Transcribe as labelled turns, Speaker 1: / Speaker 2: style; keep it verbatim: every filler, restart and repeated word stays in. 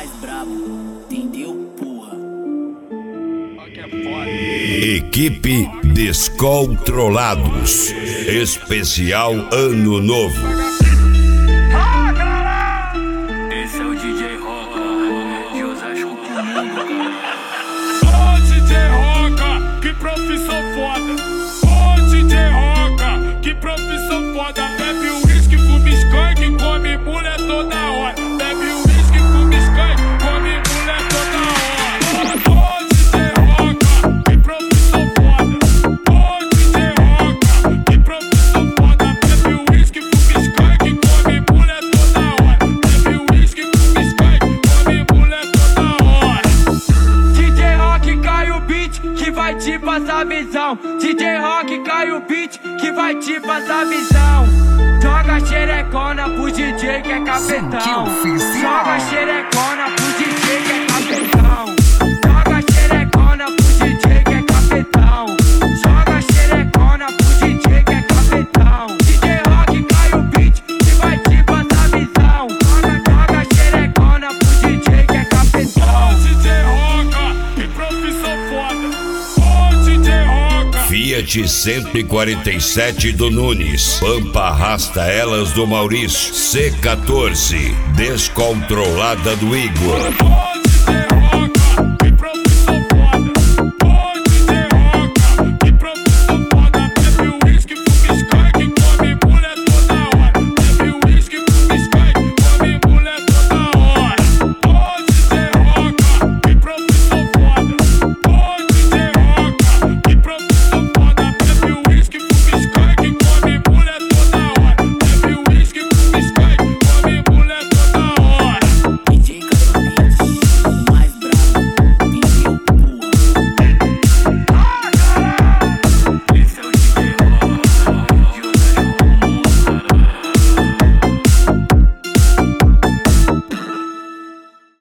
Speaker 1: mais brabo, entendeu, porra?
Speaker 2: Equipe Descontrolados, especial Ano Novo.
Speaker 1: Esse é o D J Roca, de Osasco pro mundo, cara.
Speaker 3: Ô D J Roca, que profissão foda. Ô D J Roca, que profissão foda. Bebe uísque, fuma skunk, come mulher toda hora. Bebe uísque, fuma skunk, come mulher toda hora. Ô D J Roca, que profissão foda. Ô D J Roca, que profissão foda. Bebe uísque, fuma skunk, come mulher toda hora. Bebe uísque, fuma skunk, come mulher toda hora.
Speaker 4: D J Rock cai o beat que vai te passar visão. D J Rock cai o beat que vai te passar visão. Joga xerecona pro D J que é capetão. Joga xerecona pro D J que é capetão. Joga xerecona pro D J que é capetão. Joga xerecona pro D J que é capetão. D J Rock cai o beat que vai te passar visão. Joga, joga xerecona pro D J que é capetão.
Speaker 3: Ô D J Roca, que profissão foda. Ô D J Roca.
Speaker 2: Fiat cento e quarenta e sete do Nunes, Pampa Arrasta Elas do Maurício, C quatorze, Descontrolada do Igor.
Speaker 3: Ô